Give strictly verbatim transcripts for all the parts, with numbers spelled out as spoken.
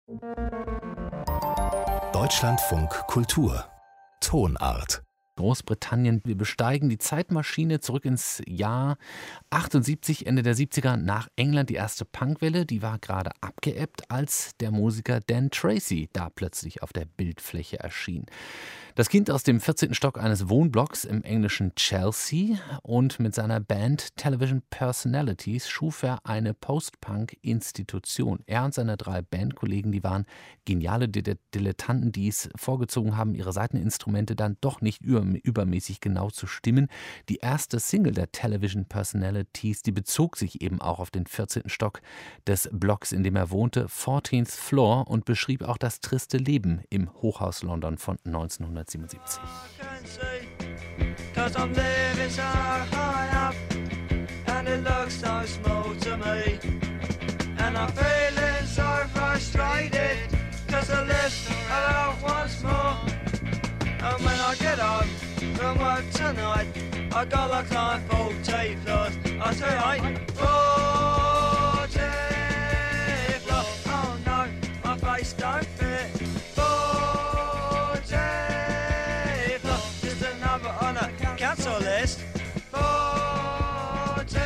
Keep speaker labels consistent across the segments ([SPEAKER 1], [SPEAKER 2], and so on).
[SPEAKER 1] Deutschlandfunk Kultur Tonart.
[SPEAKER 2] Großbritannien. Wir besteigen die Zeitmaschine zurück ins Jahr achtundsiebzig, Ende der siebziger, nach England. Die erste Punkwelle, die war gerade abgeebbt, als der Musiker Dan Tracy da plötzlich auf der Bildfläche erschien. Das Kind aus dem vierzehnten Stock eines Wohnblocks im englischen Chelsea, und mit seiner Band Television Personalities schuf er eine Post-Punk-Institution. Er und seine drei Bandkollegen, die waren geniale Dilettanten, die es vorgezogen haben, ihre Saiteninstrumente dann doch nicht über übermäßig genau zu stimmen. Die erste Single der Television Personalities, die bezog sich eben auch auf den vierzehnten Stock des Blocks, in dem er wohnte, fourteenth Floor, und beschrieb auch das triste Leben im Hochhaus London von neunzehnhundertsiebenundsiebzig.
[SPEAKER 3] And when I get home from work tonight, I got like nine forty floors. I say, hey, forty floors. Oh no, my face don't fit. Forty floors, just a number on a cancel list. Forty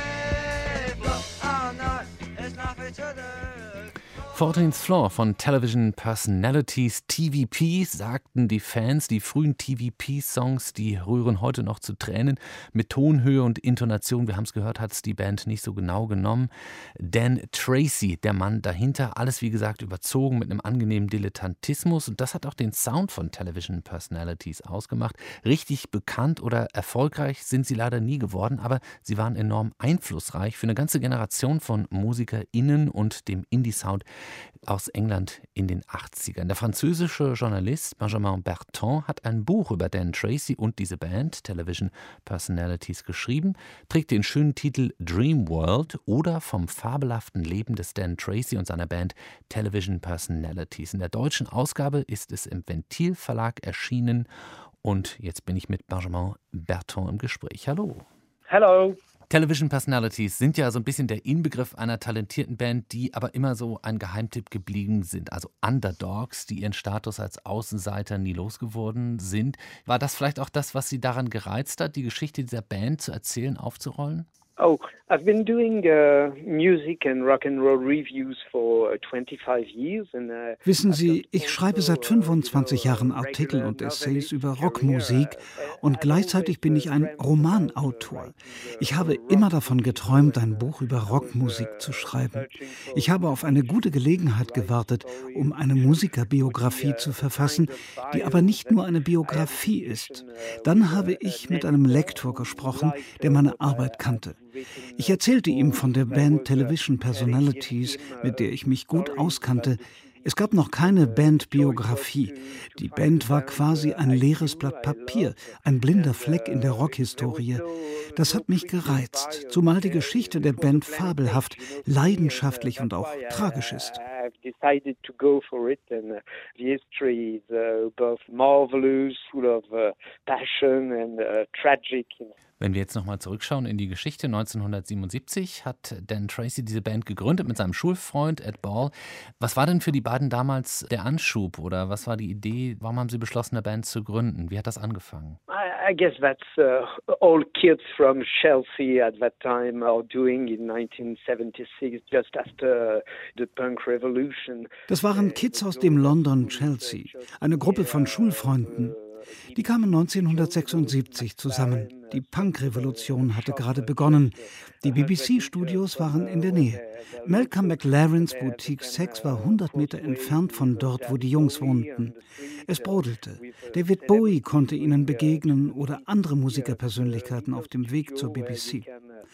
[SPEAKER 3] floors. Oh no, there's nothing to do.
[SPEAKER 2] fourteenth Floor von Television Personalities, T V P, sagten die Fans. Die frühen T V P-Songs, die rühren heute noch zu Tränen. Mit Tonhöhe und Intonation, wir haben es gehört, hat es die Band nicht so genau genommen. Dan Tracy, der Mann dahinter, alles wie gesagt überzogen mit einem angenehmen Dilettantismus. Und das hat auch den Sound von Television Personalities ausgemacht. Richtig bekannt oder erfolgreich sind sie leider nie geworden, aber sie waren enorm einflussreich für eine ganze Generation von MusikerInnen und dem Indie-Sound aus England in den achtzigern. Der französische Journalist Benjamin Berton hat ein Buch über Dan Tracy und diese Band Television Personalities geschrieben, trägt den schönen Titel Dream World oder vom fabelhaften Leben des Dan Tracy und seiner Band Television Personalities. In der deutschen Ausgabe ist es im Ventil Verlag erschienen, und jetzt bin ich mit Benjamin Berton im Gespräch. Hallo.
[SPEAKER 4] Hallo.
[SPEAKER 2] Television Personalities sind ja so ein bisschen der Inbegriff einer talentierten Band, die aber immer so ein Geheimtipp geblieben sind. Also Underdogs, die ihren Status als Außenseiter nie losgeworden sind. War das vielleicht auch das, was Sie daran gereizt hat, die Geschichte dieser Band zu erzählen, aufzurollen?
[SPEAKER 4] Oh, I've been doing uh, music and rock and roll reviews for twenty-five years. And, uh,
[SPEAKER 5] Wissen Sie, ich schreibe seit fünfundzwanzig Jahren Artikel und Essays über Rockmusik, und gleichzeitig bin ich ein Romanautor. Ich habe immer davon geträumt, ein Buch über Rockmusik zu schreiben. Ich habe auf eine gute Gelegenheit gewartet, um eine Musikerbiografie zu verfassen, die aber nicht nur eine Biografie ist. Dann habe ich mit einem Lektor gesprochen, der meine Arbeit kannte. Ich erzählte ihm von der Band Television Personalities, mit der ich mich gut auskannte. Es gab noch keine Bandbiografie. Die Band war quasi ein leeres Blatt Papier, ein blinder Fleck in der Rockhistorie. Das hat mich gereizt, zumal die Geschichte der Band fabelhaft, leidenschaftlich und auch tragisch ist.
[SPEAKER 4] Decided to go for it, and uh, the history is uh, both marvelous, full of uh, passion and uh, tragic.
[SPEAKER 2] Wenn wir jetzt nochmal zurückschauen in die Geschichte, neunzehnhundertsiebenundsiebzig hat Dan Tracy diese Band gegründet mit seinem Schulfreund Ed Ball. Was war denn für die beiden damals der Anschub, oder was war die Idee? Warum haben sie beschlossen, eine Band zu gründen? Wie hat das angefangen?
[SPEAKER 4] I, I guess that's uh, all kids from Chelsea at that time are doing in nineteen seventy-six, just after the punk revolution.
[SPEAKER 5] Das waren Kids aus dem London Chelsea, eine Gruppe von Schulfreunden. Die kamen neunzehnhundertsechsundsiebzig zusammen. Die Punk-Revolution hatte gerade begonnen. Die B B C-Studios waren in der Nähe. Malcolm McLarens Boutique Sex war hundert Meter entfernt von dort, wo die Jungs wohnten. Es brodelte. David Bowie konnte ihnen begegnen oder andere Musikerpersönlichkeiten auf dem Weg zur B B C.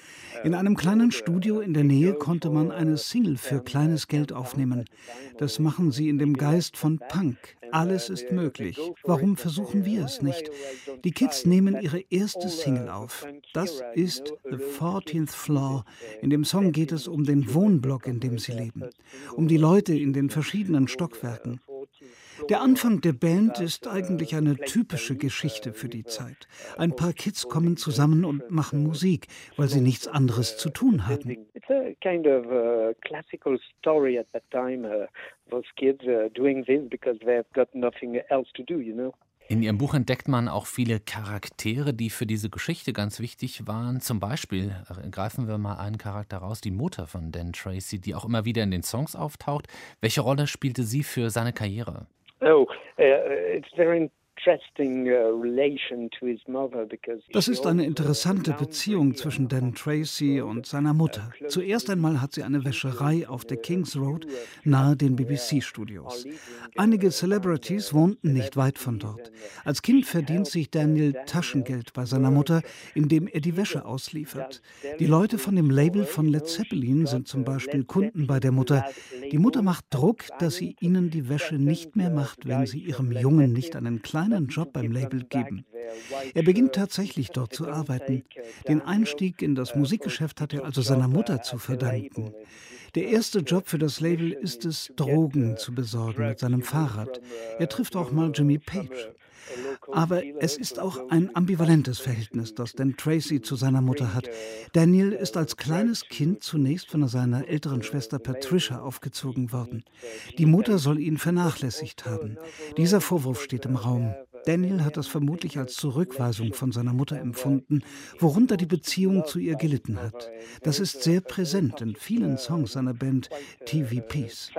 [SPEAKER 5] In einem kleinen Studio in der Nähe konnte man eine Single für kleines Geld aufnehmen. Das machen sie in dem Geist von Punk. Alles ist möglich. Warum versuchen wir es nicht? Die Kids nehmen ihre erste Single auf. Das ist The fourteenth Floor. In dem Song geht es um den Wohnblock, in dem sie leben, um die Leute in den verschiedenen Stockwerken. Der Anfang der Band ist eigentlich eine typische Geschichte für die Zeit. Ein paar Kids kommen zusammen und machen Musik, weil sie nichts anderes zu tun haben.
[SPEAKER 4] It's a kind of uh, classical story at that time. Uh, those kids uh, doing this because they've got nothing else to do, you know.
[SPEAKER 2] In Ihrem Buch entdeckt man auch viele Charaktere, die für diese Geschichte ganz wichtig waren. Zum Beispiel greifen wir mal einen Charakter raus, die Mutter von Dan Tracy, die auch immer wieder in den Songs auftaucht. Welche Rolle spielte sie für seine Karriere?
[SPEAKER 4] Oh, uh, it's very interesting uh, relation to his mother because
[SPEAKER 5] Das ist eine interessante Beziehung zwischen Dan Tracy und seiner Mutter. Zuerst einmal hat sie eine Wäscherei auf der Kings Road nahe den B B C-Studios. Einige Celebrities wohnten nicht weit von dort. Als Kind verdient sich Daniel Taschengeld bei seiner Mutter, indem er die Wäsche ausliefert. Die Leute von dem Label von Led Zeppelin sind zum Beispiel Kunden bei der Mutter. Die Mutter macht Druck, dass sie ihnen die Wäsche nicht mehr macht, wenn sie ihrem Jungen nicht einen kleinen einen Job beim Label geben. Er beginnt tatsächlich dort zu arbeiten. Den Einstieg in das Musikgeschäft hat er also seiner Mutter zu verdanken. Der erste Job für das Label ist es, Drogen zu besorgen mit seinem Fahrrad. Er trifft auch mal Jimmy Page. Aber es ist auch ein ambivalentes Verhältnis, das Dan Tracy zu seiner Mutter hat. Daniel ist als kleines Kind zunächst von seiner älteren Schwester Patricia aufgezogen worden. Die Mutter soll ihn vernachlässigt haben. Dieser Vorwurf steht im Raum. Daniel hat das vermutlich als Zurückweisung von seiner Mutter empfunden, worunter die Beziehung zu ihr gelitten hat. Das ist sehr präsent in vielen Songs seiner Band T V Ps.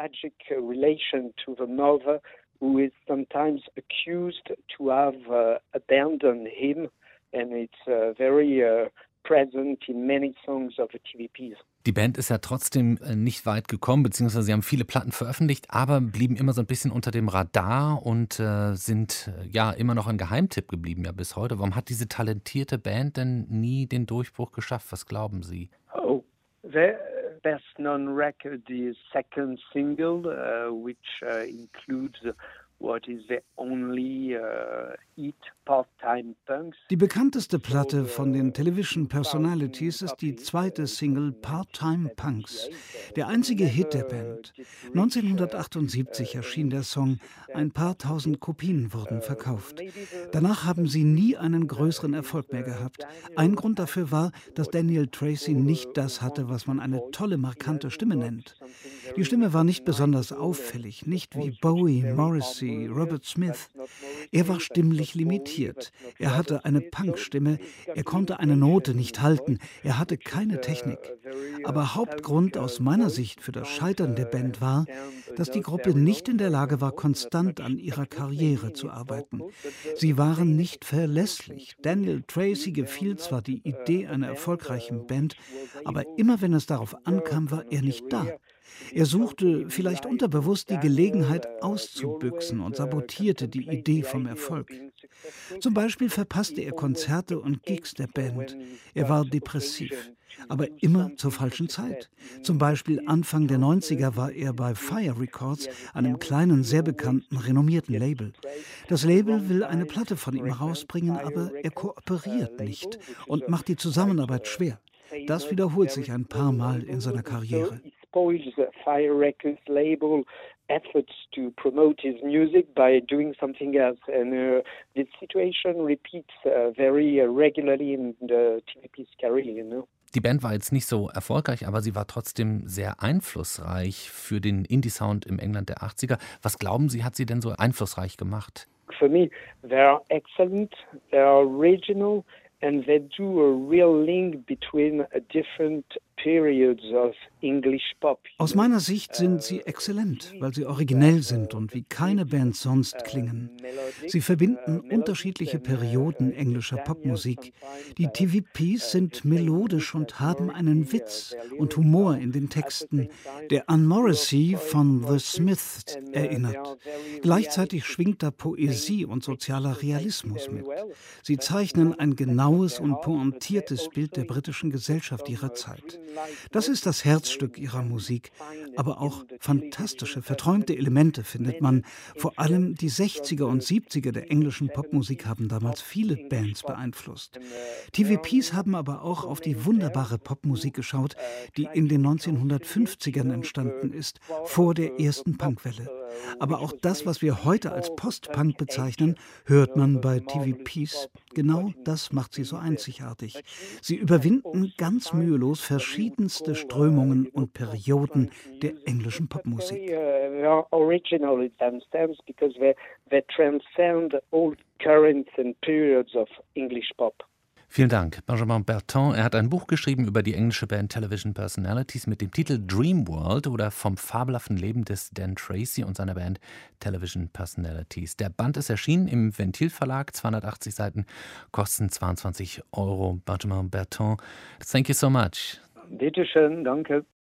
[SPEAKER 4] Who is sometimes accused to have uh, abandoned him, and it's uh, very uh, present in many songs of the T V Ps.
[SPEAKER 2] Die Band ist ja trotzdem nicht weit gekommen, beziehungsweise sie haben viele Platten veröffentlicht, aber blieben immer so ein bisschen unter dem Radar und äh, sind äh, ja immer noch ein Geheimtipp geblieben, ja bis heute. Warum hat diese talentierte Band denn nie den Durchbruch geschafft? Was glauben Sie?
[SPEAKER 4] Oh, the best known record is second single, uh, which uh, includes what is the only uh, hit Part-Time Punks.
[SPEAKER 5] Die bekannteste Platte von den Television Personalities ist die zweite Single Part-Time Punks, der einzige Hit der Band. neunzehnhundertachtundsiebzig erschien der Song, ein paar tausend Kopien wurden verkauft. Danach haben sie nie einen größeren Erfolg mehr gehabt. Ein Grund dafür war, dass Daniel Tracy nicht das hatte, was man eine tolle, markante Stimme nennt. Die Stimme war nicht besonders auffällig, nicht wie Bowie, Morrissey, Robert Smith. Er war stimmlich limitiert. Er hatte eine Punkstimme, er konnte eine Note nicht halten, er hatte keine Technik. Aber Hauptgrund aus meiner Sicht für das Scheitern der Band war, dass die Gruppe nicht in der Lage war, konstant an ihrer Karriere zu arbeiten. Sie waren nicht verlässlich. Daniel Tracy gefiel zwar die Idee einer erfolgreichen Band, aber immer wenn es darauf ankam, war er nicht da. Er suchte, vielleicht unterbewusst, die Gelegenheit auszubüchsen und sabotierte die Idee vom Erfolg. Zum Beispiel verpasste er Konzerte und Gigs der Band. Er war depressiv, aber immer zur falschen Zeit. Zum Beispiel Anfang der neunziger war er bei Fire Records, einem kleinen, sehr bekannten, renommierten Label. Das Label will eine Platte von ihm rausbringen, aber er kooperiert nicht und macht die Zusammenarbeit schwer. Das wiederholt sich ein paar Mal in seiner Karriere.
[SPEAKER 4] Spoils the Fire Records label efforts to promote his music by doing something else, and uh, this situation repeats uh, very uh, regularly in the T V P's career, you know.
[SPEAKER 2] Die Band war jetzt nicht so erfolgreich, aber sie war trotzdem sehr einflussreich für den Indie-Sound im England der achtziger. Was glauben Sie, hat sie denn so einflussreich gemacht?
[SPEAKER 4] For me, they are excellent, they are original, and they do a real link between a different periods of English pop.
[SPEAKER 5] Aus meiner Sicht sind sie exzellent, weil sie originell sind und wie keine Band sonst klingen. Sie verbinden unterschiedliche Perioden englischer Popmusik. Die T V Ps sind melodisch und haben einen Witz und Humor in den Texten, der an Morrissey von The Smiths erinnert. Gleichzeitig schwingt da Poesie und sozialer Realismus mit. Sie zeichnen ein genaues und pointiertes Bild der britischen Gesellschaft ihrer Zeit. Das ist das Herzstück ihrer Musik, aber auch fantastische, verträumte Elemente findet man. Vor allem die sechziger und siebziger der englischen Popmusik haben damals viele Bands beeinflusst. T V Ps haben aber auch auf die wunderbare Popmusik geschaut, die in den neunzehnhundertfünfzigern entstanden ist, vor der ersten Punkwelle. Aber auch das, was wir heute als Post-Punk bezeichnen, hört man bei T V Ps. Genau das macht sie so einzigartig. Sie überwinden ganz mühelos verschiedenste Strömungen und Perioden der englischen Popmusik.
[SPEAKER 4] Original in some sense because they, they transcend all currents and periods of English pop.
[SPEAKER 2] Vielen Dank, Benjamin Berton. Er hat ein Buch geschrieben über die englische Band Television Personalities mit dem Titel Dream World oder vom fabelhaften Leben des Dan Tracy und seiner Band Television Personalities. Der Band ist erschienen im Ventil Verlag, zweihundertachtzig Seiten, kosten zweiundzwanzig Euro. Benjamin Berton, thank you so much.
[SPEAKER 4] Bitte schön, danke.